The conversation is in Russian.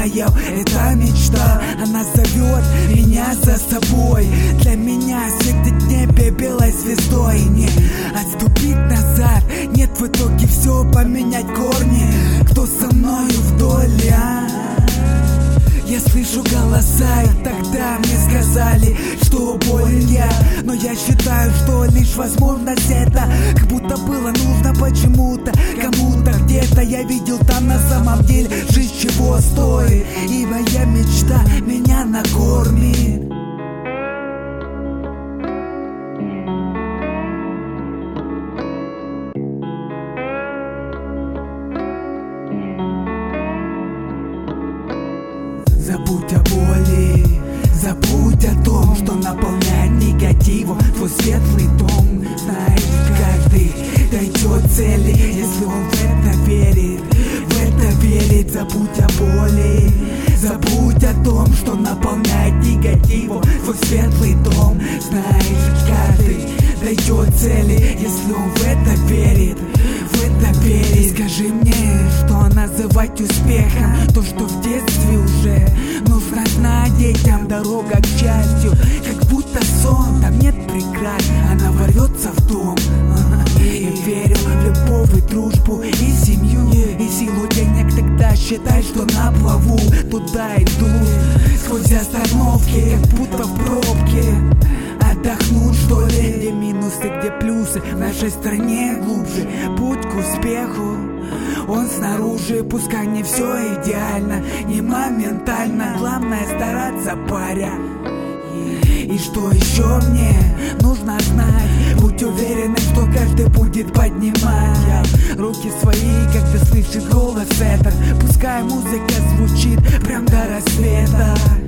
знаю, это мечта, она зовет меня за собой. Для меня светит в небе белой звездой. Не отступить назад, нет, в итоге все поменять корни. Кто со мною вдоль, Я слышу голоса, и тогда мне сказали, что болен я. Но я считаю, что лишь возможность это как будто было нужно почему-то, кому-то где-то. Я видел там на самом деле жизнь чего стоит, и моя мечта меня накормит. Забудь о боли, забудь о том, что наполняет негативом твой светлый дом. Знаешь, каждый дойдет цели, если он в это верит, Забудь о боли, забудь о том, что наполняет негативом твой светлый дом. Знаешь, каждый дойдет цели, если он в это верит, Скажи мне, что называть успехом то, что в детстве уже нужно знать детям. Дорога к счастью, как будто сон, там нет преград, она ворвется в дом. Я верю в любовь и дружбу, и семью, и силу денег, тогда считай, что на плаву. Туда иду, сквозь остановки, как будто в пробке. Отдохнуть, что ли? Где минусы, где плюсы, в нашей стране глубже путь к успеху. Он снаружи, пускай не все идеально, не моментально, главное стараться, паря. И что еще мне нужно знать? Будь уверен, что каждый будет поднимать руки свои, когда слышит голос этот. Пускай музыка звучит прям до рассвета.